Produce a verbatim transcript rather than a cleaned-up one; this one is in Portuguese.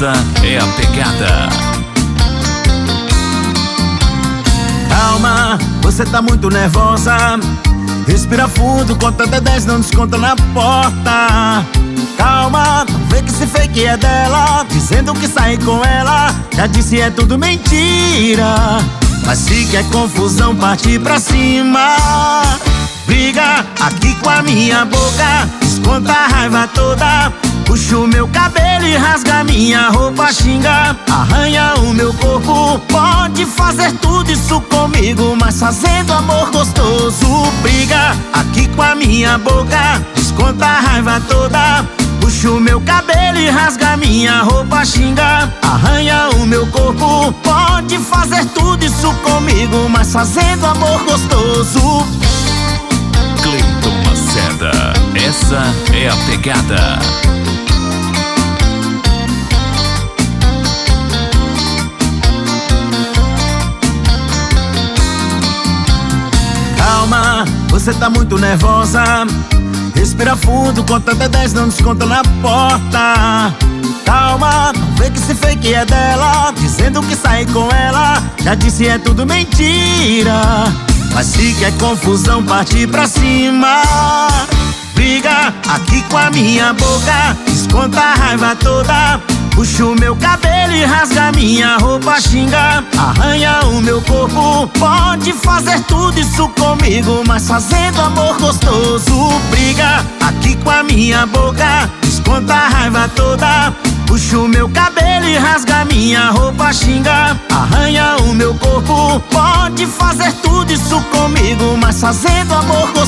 Essa é a pegada. Calma, você tá muito nervosa. Respira fundo, conta até dez, não desconta na porta. Calma, não vê que esse fake é dela, dizendo que sai com ela. Já disse é tudo mentira. Mas se quer confusão, parte pra cima. Briga aqui com a minha boca, desconta a raiva toda. Puxa o meu cabelo e rasga minha roupa, xinga, arranha o meu corpo. Pode fazer tudo isso comigo, mas fazendo amor gostoso. Briga aqui com a minha boca, desconta a raiva toda. Puxa o meu cabelo e rasga minha roupa, xinga, arranha o meu corpo. Pode fazer tudo isso comigo, mas fazendo amor gostoso. Cleiton Maceda, essa é a pegada. Calma, você tá muito nervosa. Respira fundo, conta até dez, não desconta na porta. Calma, não vê que esse fake é dela, dizendo que sai com ela. Já disse é tudo mentira. Mas se quer confusão, parte pra cima. Briga aqui com a minha boca, desconta a raiva toda. Puxa o meu cabelo e rasga minha roupa, xinga, arranha o meu corpo. Pode fazer tudo isso comigo, mas fazendo amor gostoso. Briga aqui com a minha boca, desconta a raiva toda. Puxa o meu cabelo e rasga minha roupa, xinga, arranha o meu corpo. Pode fazer tudo isso comigo, mas fazendo amor gostoso.